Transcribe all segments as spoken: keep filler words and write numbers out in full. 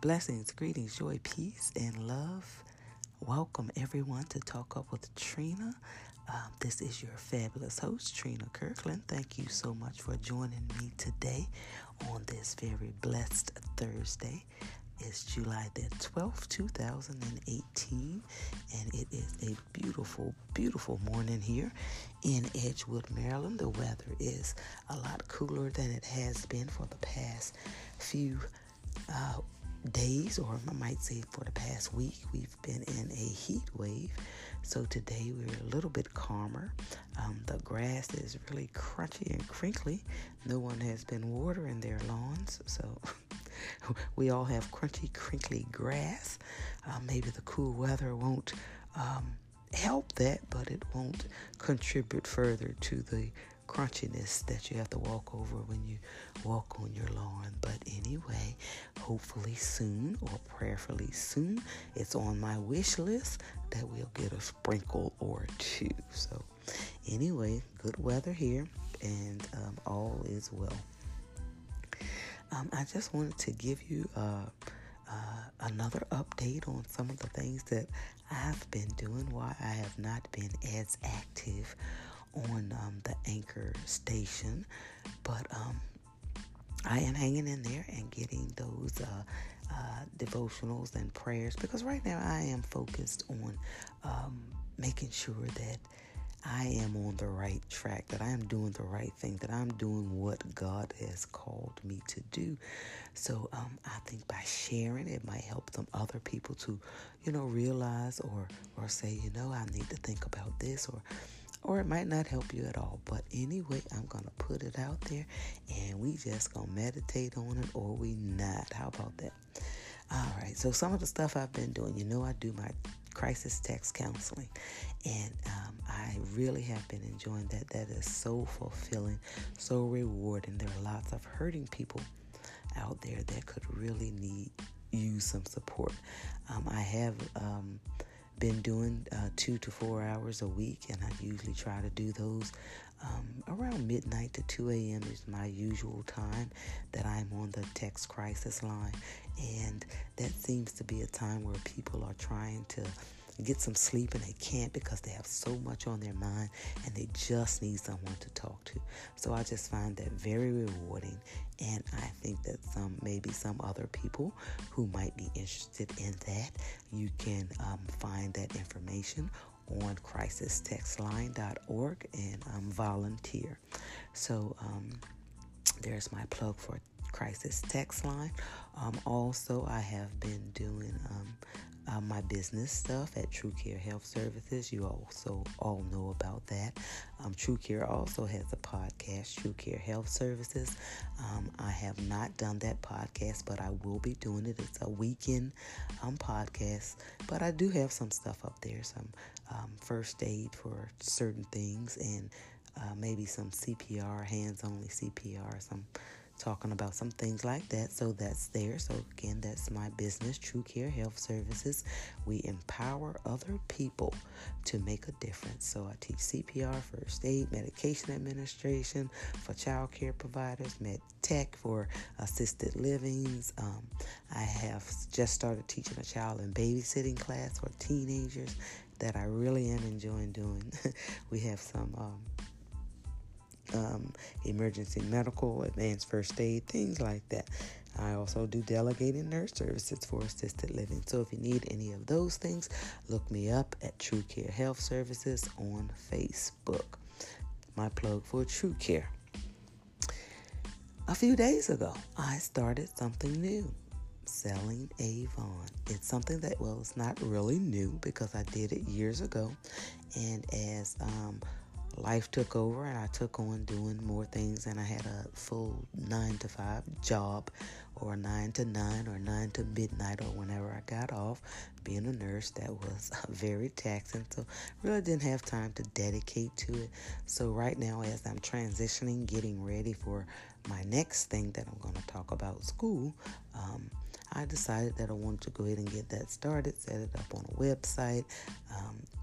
Blessings, greetings, joy, peace, and love. Welcome everyone to Talk Up with Trina. Um, this is your fabulous host, Trina Kirkland. Thank you so much for joining me today on this very blessed Thursday. It's July the twelfth, two thousand eighteen, and it is a beautiful, beautiful morning here in Edgewood, Maryland. The weather is a lot cooler than it has been for the past few uh, days, or I might say for the past week. We've been in a heat wave, so today we're a little bit calmer. Um, the grass is really crunchy and crinkly. No one has been watering their lawns, so we all have crunchy, crinkly grass. Uh, maybe the cool weather won't um, help that, but it won't contribute further to the crunchiness that you have to walk over when you walk on your lawn. But anyway, hopefully soon, or prayerfully soon, it's on my wish list that we'll get a sprinkle or two. So anyway, good weather here, and um, all is well. Um, I just wanted to give you uh, uh, another update on some of the things that I've been doing, why I have not been as active on um, the Anchor station, but um, I am hanging in there and getting those uh, uh, devotionals and prayers, because right now I am focused on um, making sure that I am on the right track, that I am doing the right thing, that I'm doing what God has called me to do. So um, I think by sharing, it might help some other people to, you know, realize or or say, you know, I need to think about this, or or it might not help you at all. But anyway, I'm going to put it out there, and we just going to meditate on it, or we not. How about that? All right, so some of the stuff I've been doing, you know, I do my crisis text counseling, and um, I really have been enjoying that. That is so fulfilling, so rewarding. There are lots of hurting people out there that could really need use some support. Um, I have um, been doing uh, two to four hours a week, and I usually try to do those um, around midnight to two a.m. is my usual time that I'm on the text crisis line, and that seems to be a time where people are trying to get some sleep and they can't because they have so much on their mind and they just need someone to talk to. So I just find that very rewarding, and I think that some maybe some other people who might be interested in that, you can um, find that information on crisis text line dot org and um, volunteer. So um, there's my plug for Crisis Text Line. Um, also, I have been doing um, uh, my business stuff at True Care Health Services. You also all know about that. Um, True Care also has a podcast, True Care Health Services. Um, I have not done that podcast, but I will be doing it. It's a weekend um, podcast, but I do have some stuff up there, some um, first aid for certain things, and uh, maybe some C P R, hands-only C P R, some talking about some things like that. So that's there. So again, that's my business, True Care Health Services. We empower other people to make a difference. So I teach C P R, first aid, medication administration for child care providers, med tech for assisted livings. Um, I have just started teaching a child and babysitting class for teenagers that I really am enjoying doing. We have some um, Um, emergency medical, advanced first aid, things like that. I also do delegated nurse services for assisted living. So if you need any of those things, look me up at True Care Health Services on Facebook. My plug for True Care. A few days ago, I started something new, selling Avon. It's something that, well, it's not really new because I did it years ago. And as um, life took over and I took on doing more things, and I had a full nine to five job, or nine to nine, or nine to midnight, or whenever I got off. Being a nurse, that was very taxing, so really didn't have time to dedicate to it. So right now, as I'm transitioning, getting ready for my next thing that I'm going to talk about, school, um, I decided that I wanted to go ahead and get that started, set it up on a website, um,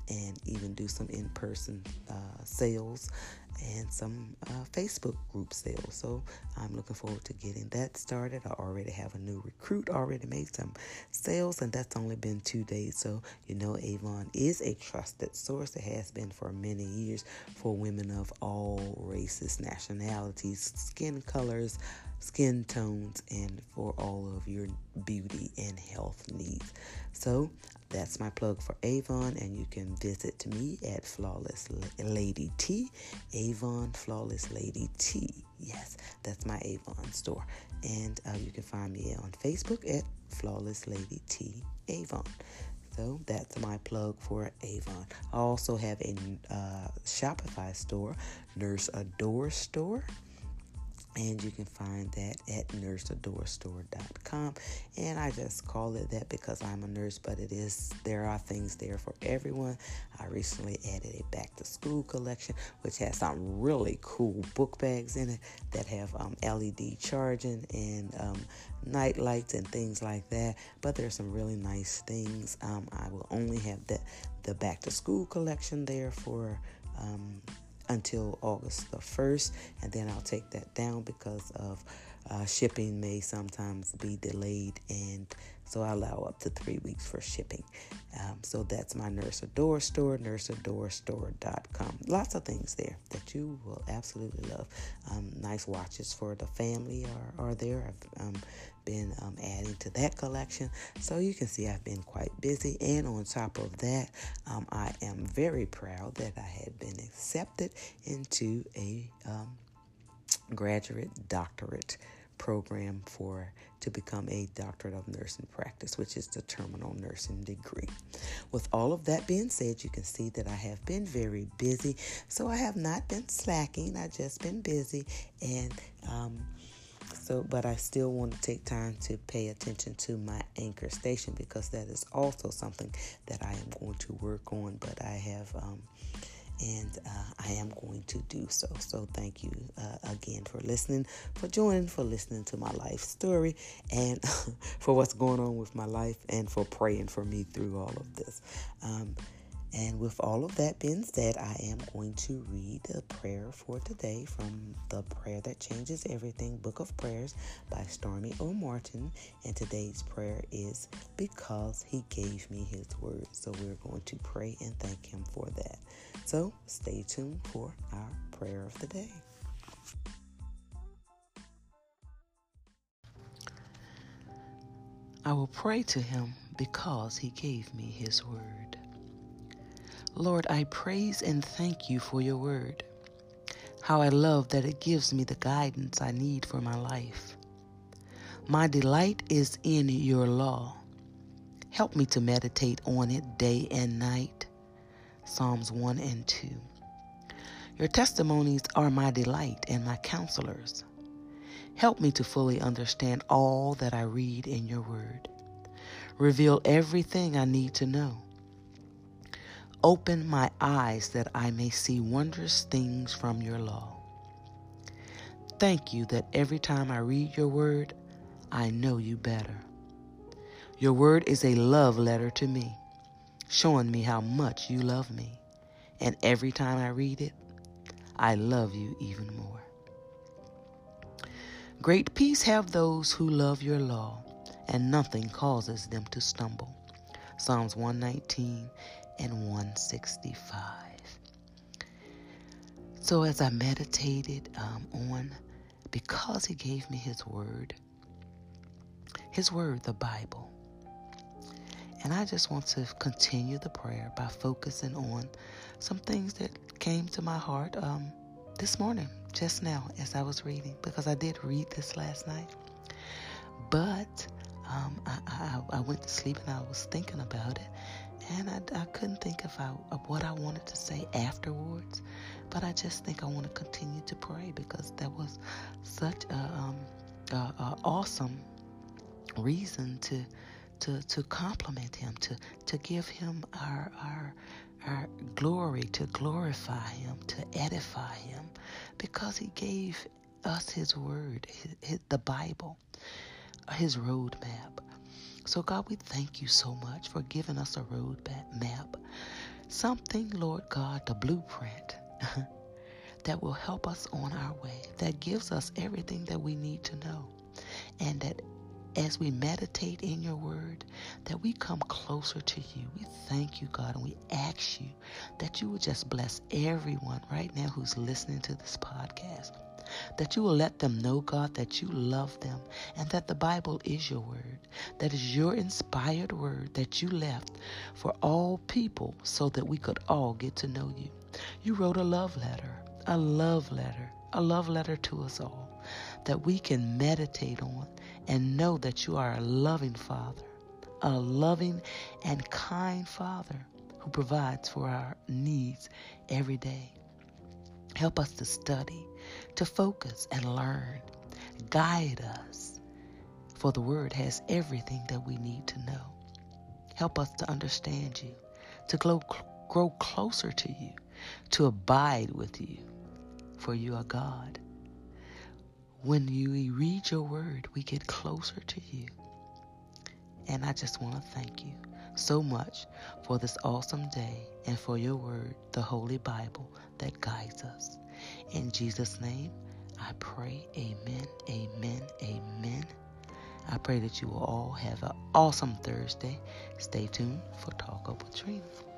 and even do some in-person uh, sales and some uh, Facebook group sales. So I'm looking forward to getting that started. I already have a new recruit, already made some sales, and that's only been two days. So you know Avon is a trusted source. It has been for many years for women of all races, nationalities, skin colors, skin tones, and for all of your beauty and health needs. So that's my plug for Avon, and you can visit me at Flawless Lady T, Avon Flawless Lady T. Yes, that's my Avon store. And uh, you can find me on Facebook at Flawless Lady T Avon. So that's my plug for Avon. I also have a uh, Shopify store, Nurse Adore Store. And you can find that at nurse adore store dot com. And I just call it that because I'm a nurse, but it is, there are things there for everyone. I recently added a back to school collection, which has some really cool book bags in it that have um, L E D charging and um, night lights and things like that. But there's some really nice things. Um, I will only have the, the back to school collection there for um, until August the first, and then I'll take that down because of uh, shipping may sometimes be delayed, and so I allow up to three weeks for shipping. Um, so that's my Nurse Adore store, nurse adore store dot com. Lots of things there that you will absolutely love. Um, nice watches for the family are, are there. I've um, been um, adding to that collection. So you can see I've been quite busy. And on top of that, um, I am very proud that I had been accepted into a um, graduate doctorate program for to become a doctorate of nursing practice, which is the terminal nursing degree. With all of that being said, you can see that I have been very busy. So I have not been slacking. I've just been busy. And um, so, but I still want to take time to pay attention to my anchor station because that is also something that I am going to work on. But I have um, And uh, I am going to do so. So thank you uh, again for listening, for joining, for listening to my life story, and for what's going on with my life, and for praying for me through all of this. Um, and with all of that being said, I am going to read a prayer for today from the Prayer That Changes Everything, Book of Prayers by Stormy O. Martin. And today's prayer is because he gave me his word. So we're going to pray and thank him for that. So stay tuned for our prayer of the day. I will pray to him because he gave me his word. Lord, I praise and thank you for your word. How I love that it gives me the guidance I need for my life. My delight is in your law. Help me to meditate on it day and night. Psalms one and two. Your testimonies are my delight and my counselors. Help me to fully understand all that I read in your word. Reveal everything I need to know. Open my eyes that I may see wondrous things from your law. Thank you that every time I read your word, I know you better. Your word is a love letter to me, showing me how much you love me. And every time I read it, I love you even more. Great peace have those who love your law, and nothing causes them to stumble. Psalms one nineteen and one sixty-five. So as I meditated um, on, because he gave me his word, his word, the Bible, and I just want to continue the prayer by focusing on some things that came to my heart um, this morning, just now, as I was reading, because I did read this last night. But um, I, I, I went to sleep and I was thinking about it, and I, I couldn't think of, I, of what I wanted to say afterwards. But I just think I want to continue to pray because that was such a, um, a, a awesome reason to to to compliment him, to to give him our our our glory, to glorify him, to edify him, because he gave us his word, his, his, the Bible, his roadmap. So God, we thank you so much for giving us a roadmap Something, Lord God, the blueprint that will help us on our way, that gives us everything that we need to know. And that as we meditate in your word, that we come closer to you. We thank you, God, and we ask you that you would just bless everyone right now who's listening to this podcast. That you will let them know, God, that you love them and that the Bible is your word. That is your inspired word that you left for all people so that we could all get to know you. You wrote a love letter, a love letter, a love letter to us all that we can meditate on and know that you are a loving Father, a loving and kind Father who provides for our needs every day. Help us to study, to focus and learn. Guide us, for the word has everything that we need to know. Help us to understand you, to grow, grow closer to you, to abide with you, for you are God. When you read your word, we get closer to you. And I just want to thank you so much for this awesome day and for your word, the Holy Bible that guides us. In Jesus' name, I pray, amen, amen, amen. I pray that you will all have an awesome Thursday. Stay tuned for Talk Up with Trina.